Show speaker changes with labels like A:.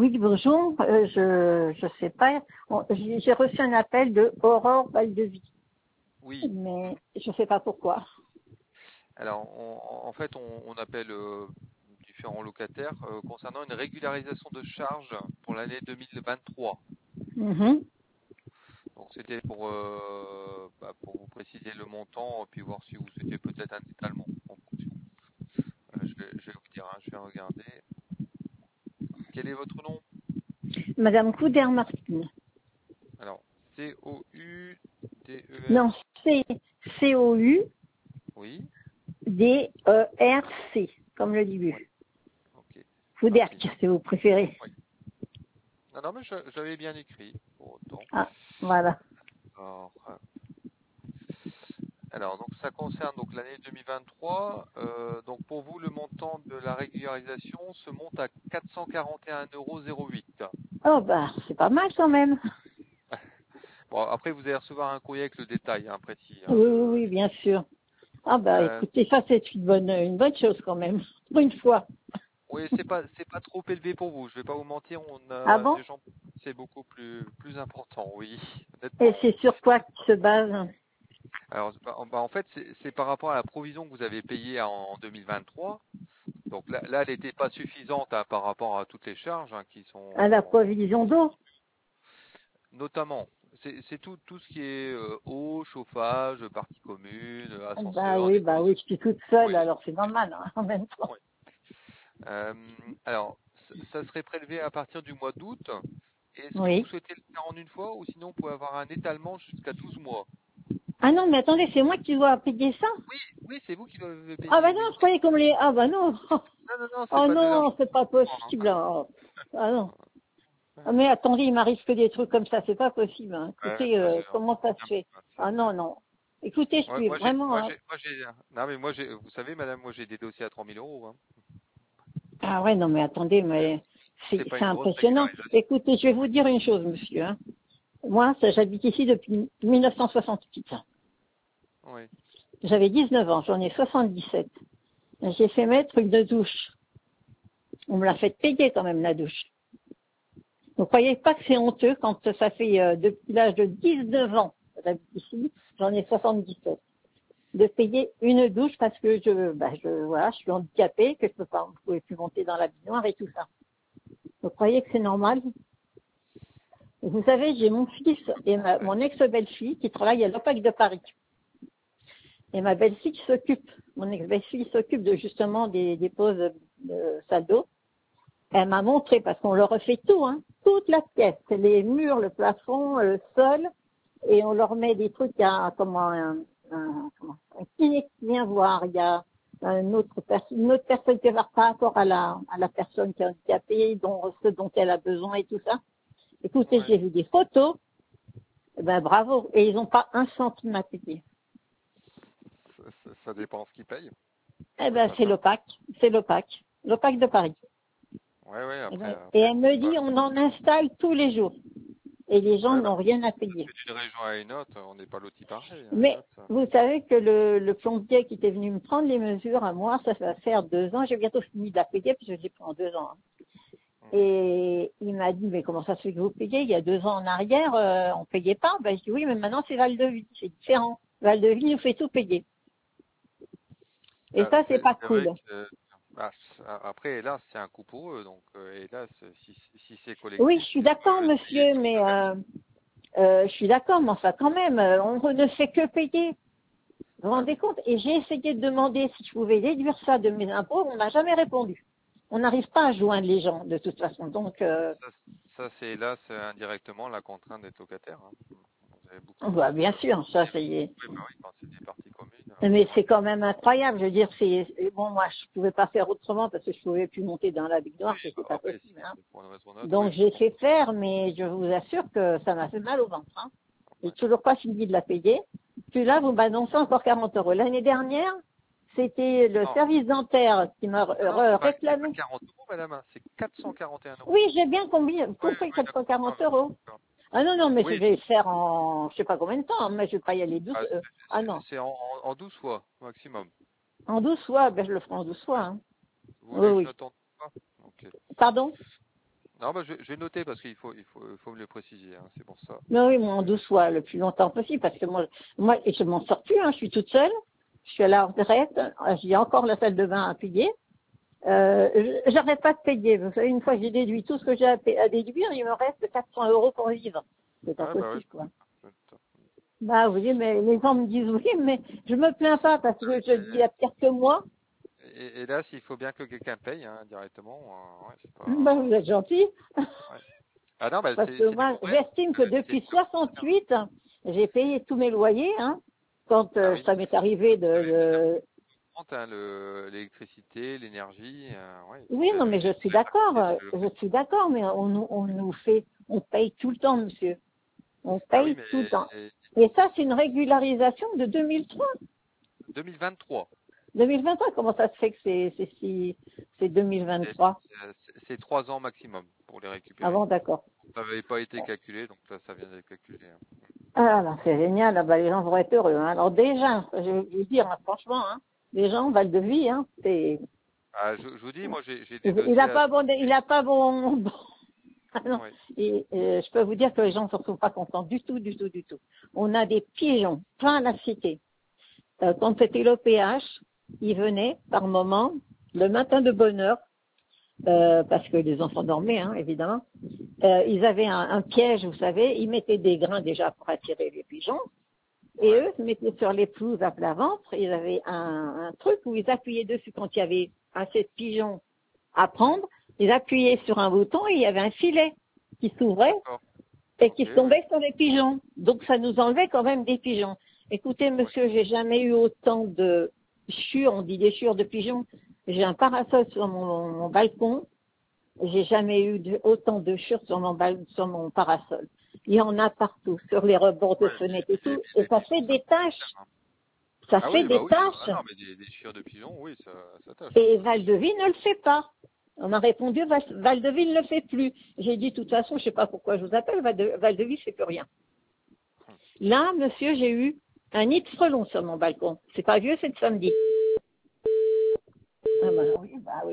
A: Oui, bonjour. Je sais pas. J'ai reçu un appel de Aurore Valdevie,
B: Oui.
A: mais je sais pas pourquoi.
B: Alors, en fait, on appelle différents locataires concernant une régularisation de charges pour l'année 2023.
A: Mhm.
B: Donc, c'était pour vous préciser le montant, puis voir si vous souhaitez peut-être un étalement en fonction. Je vais vous dire, hein, je vais regarder. Quel est votre nom?
A: Madame Couder-Martine.
B: Alors, C-O-U-D-E-R.
A: Non, c'est
B: Oui.
A: Couderc, comme le
B: Ouais.
A: début.
B: Ok.
A: Couderc,
B: Martine.
A: si vous préférez.
B: Oui. Non, non, mais j'avais bien écrit pour autant.
A: Ah, voilà.
B: Alors, donc ça concerne donc l'année 2023. Donc pour vous, le montant de la régularisation se monte à 441,08 €.
A: Oh bah, c'est pas mal quand même.
B: Bon, après vous allez recevoir un courrier avec le détail hein, précis. Hein,
A: Oui, oui, oui, bien sûr. Ah bah,
B: Euh,
A: écoutez, ça c'est une bonne chose quand même. Pour une fois.
B: oui, c'est pas trop élevé pour vous. Je vais pas vous mentir, on
A: Ah
B: a
A: bon?
B: des gens, c'est beaucoup plus important. Oui,
A: Et
B: honnêtement.
A: c'est sur quoi qu'il se base?
B: Alors, en fait, c'est par rapport à la provision que vous avez payée en 2023. Donc là, elle n'était pas suffisante hein, par rapport à toutes les charges hein, qui
A: À la
B: sont
A: provision d'eau?
B: notamment. C'est tout ce qui est eau, chauffage, partie commune, ascenseur,
A: Bah oui, je suis toute
B: oui,
A: seule, alors c'est normal, hein, en même temps.
B: oui. Euh, alors, ça serait prélevé à partir du mois d'août. Est-ce que vous
A: Oui.
B: souhaitez le faire en une fois ou sinon vous pouvez avoir un étalement jusqu'à 12 mois?
A: Ah non, mais attendez, c'est moi qui dois payer ça?
B: Oui, oui, c'est vous qui devez
A: Ah bah
B: payer,
A: non,
B: oui.
A: je croyais qu'on me les... Ah bah non.
B: Non, non, non, c'est
A: Oh
B: pas de l'argent.
A: non, c'est pas
B: Hein.
A: possible. Ah non. Ah, mais attendez, il m'arrive que des trucs comme ça, c'est pas possible. Hein.
B: Ouais,
A: Écoutez,
B: moi, j'ai
A: comment ça se
B: un
A: fait?
B: peu,
A: Ah non, non. Écoutez, je
B: ouais,
A: suis vraiment... hein.
B: non, mais moi, vous savez, madame, moi, j'ai des dossiers à 3 000 €. Hein.
A: Ah ouais, non, mais attendez,
B: C'est
A: mais
B: c'est pas
A: c'est
B: une grosse
A: impressionnant.
B: régularisation.
A: Écoutez, je vais vous dire une chose, monsieur. Hein. Moi, j'habite ici depuis 1968.
B: Oui,
A: J'avais 19 ans, j'en ai 77. J'ai fait mettre une douche. On me l'a fait payer quand même, la douche. Vous croyez pas que c'est honteux quand ça fait depuis l'âge de 19 ans que j'habite ici, j'en ai 77, de payer une douche parce que voilà, je suis handicapée, que je pouvais plus monter dans la baignoire et tout ça. Vous croyez que c'est normal? Et vous savez, j'ai mon fils et
B: ouais,
A: mon ex-belle-fille qui travaillent à l'OPAC de Paris. Et ma belle-fille mon ex-belle-fille s'occupe de justement des pauses de salle d'eau. Elle m'a montré, parce qu'on leur refait tout, hein, toute la pièce, les murs, le plafond, le sol, et on leur met des trucs, il y a un kiné qui vient voir, il y a une autre personne qui va par rapport à la personne qui est handicapée, ce dont elle a besoin et tout ça. Écoutez,
B: ouais.
A: j'ai vu des photos, eh ben bravo, et ils n'ont pas un centime à payer.
B: Ça dépend ce qu'ils payent.
A: Eh
B: Oui,
A: ben
B: ça, ça.
A: c'est l'OPAC de Paris.
B: Ouais, ouais,
A: Eh ben, et
B: après,
A: elle me
B: c'est pas,
A: dit, on en installe tous les jours. Et les gens
B: ouais, bah,
A: n'ont rien à payer.
B: d'une région à une autre, on n'est pas loti pareil, hein,
A: Mais
B: ça, ça.
A: vous savez que le plombier qui était venu me prendre les mesures à moi, ça va faire 2 ans. J'ai bientôt fini de la payer parce que j'ai pris en 2 ans. Hein.
B: Mhm.
A: Et il m'a dit, mais comment ça se fait que vous payez? Il y a 2 ans en arrière, on payait pas. Ben, je dis, oui, mais maintenant c'est Val-de-Vie, c'est différent. Val-de-Vie nous fait tout payer. Et
B: Ah,
A: ça, c'est pas
B: c'est vrai
A: cool.
B: que, après, hélas, c'est un coup pour eux, donc, hélas, si c'est
A: Oui, je
B: collectif,
A: suis
B: c'est eux
A: d'accord,
B: le payer
A: monsieur,
B: sur
A: mais
B: deux versants.
A: je suis d'accord, mais enfin, quand même, on ne fait que payer. Vous vous
B: Ah
A: rendez
B: oui.
A: compte? Et j'ai essayé de demander si je pouvais déduire ça de mes impôts, on m'a jamais répondu. On n'arrive pas à joindre les gens, de toute façon. Donc,
B: Ça, c'est hélas indirectement la contrainte d'être locataire. Hein. Vous avez beaucoup
A: bah, bien
B: de
A: sûr, ça, c'est...
B: oui, bah oui, quand c'est des parties communes.
A: Mais c'est quand même incroyable. Je veux dire, bon, moi, je pouvais pas faire autrement parce que je pouvais plus monter dans la
B: Oui,
A: baignoire, c'était
B: bah,
A: pas
B: après,
A: possible. Hein.
B: c'est pour une raison ou une autre, oui,
A: Donc,
B: je
A: j'ai fait
B: comprends.
A: faire, mais je vous assure que ça m'a fait mal au ventre. Hein. J'ai
B: Ouais.
A: toujours pas fini de la payer. Puis là, vous m'annoncez encore 40 euros. L'année dernière, c'était le
B: Non,
A: service dentaire qui m'a
B: ah non, c'est pas
A: réclamé.
B: 40 euros, madame, hein, c'est 441
A: Oui,
B: euros.
A: j'ai bien
B: Oui,
A: compris
B: oui, d'accord.
A: 440
B: Ah,
A: euros.
B: d'accord.
A: Ah non, non, mais je
B: Oui,
A: vais le faire en je sais pas combien de temps, mais je vais pas y aller
B: ah,
A: 12. Ah non,
B: c'est en 12 fois maximum.
A: en 12 fois, ben je le ferai en 12 fois.
B: Ouais.
A: Hein.
B: Vous
A: Oui,
B: voulez que je
A: oui.
B: note en pas? Ok.
A: Pardon?
B: Non, bah, je vais noter parce qu'il faut me le préciser, hein, c'est pour ça.
A: Mais oui, moi, en douce-toi le plus longtemps possible, parce que moi, et je m'en sors plus, hein, je suis toute seule. Je suis à la retraite, j'ai encore la salle de bain à payer. J'arrête pas de payer. Vous savez, une fois que j'ai déduit tout ce que j'ai à déduire, il me reste 400 € pour vivre. C'est pas
B: Ah, bah ouais,
A: possible, quoi.
B: je-
A: Bah oui, mais les gens me disent oui, mais je me plains pas parce que je dis la pire que moi.
B: Et là, s'il faut bien que quelqu'un paye hein, directement, ouais, c'est
A: Bah
B: pas.
A: vous êtes gentil.
B: Ouais. Ah non, bah,
A: Parce que
B: c'est du
A: moi,
B: bon reste.
A: j'estime que
B: C'est
A: depuis
B: comme ça, c'est bien.
A: 68, j'ai payé tous mes loyers, hein. Quand
B: Ah oui.
A: ça m'est arrivé
B: Vous avez mis ça
A: de...
B: compte, hein, l'électricité, l'énergie. Ouais,
A: Oui, non, mais je suis
B: vous avez participé
A: d'accord.
B: déjà au
A: Je
B: crédit.
A: suis d'accord, mais on nous fait... On paye tout le temps, monsieur. On
B: Ah oui,
A: paye
B: mais
A: tout le temps. Et ça, c'est une régularisation de 2003.
B: 2023,
A: 2023, comment ça se fait que c'est
B: c'est
A: 2023?
B: c'est 3 ans maximum pour les
A: Ah
B: récupérer.
A: bon, d'accord.
B: Ça n'avait pas été calculé, donc là, ça vient d'être calculé, hein.
A: Ah, ben, c'est génial, ah, ben, les gens vont être heureux, hein. Alors déjà, je vais vous dire, hein, franchement, hein, les gens, Val-de-Vie, hein, c'est...
B: Ah, je vous dis, moi, j'ai des
A: Il
B: dossiers
A: a
B: à
A: pas bon, il
B: traiter.
A: a pas bon, ah non.
B: Ouais.
A: Et, je peux vous dire que les gens ne sont pas contents du tout, du tout, du tout. On a des pigeons plein la cité. Quand c'était l'OPH, ils venaient par moment, le matin de bonne heure, parce que les enfants dormaient, hein, évidemment. Ils avaient un piège, vous savez, ils mettaient des grains déjà pour attirer les pigeons. Et
B: Ouais.
A: eux se mettaient sur les pelouses à plat ventre. Ils avaient un truc où ils appuyaient dessus quand il y avait assez de pigeons à prendre. Ils appuyaient sur un bouton et il y avait un filet qui s'ouvrait
B: D'accord.
A: et
B: Ok,
A: qui
B: ouais.
A: tombait sur les pigeons. Donc ça nous enlevait quand même des pigeons. Écoutez,
B: Ouais.
A: monsieur, j'ai jamais eu autant de chure, on dit des chure de pigeons. J'ai un parasol sur mon balcon. J'ai jamais eu autant de chure sur mon parasol. Il y en a partout, sur les rebords de
B: Ouais,
A: fenêtres et
B: puis
A: tout. Et
B: les
A: ça
B: pigeons,
A: fait
B: ça
A: des
B: prend cher,
A: taches.
B: hein.
A: Ça
B: Ah
A: fait
B: oui, bah
A: des
B: oui. Ah
A: taches.
B: non, mais des chieurs de pigeons, oui, ça tâche,
A: Et
B: ça c'est sûr.
A: Val-de-Vie ne le fait pas. On m'a répondu, Val-de-Vie ne le fait plus. J'ai dit, de toute façon, je sais pas pourquoi je vous appelle, Val-de-Vie ne fait plus rien. Là, monsieur, j'ai eu un nid de frelons sur mon balcon. C'est pas vieux, c'est de samedi. Ah bah oui, bah oui.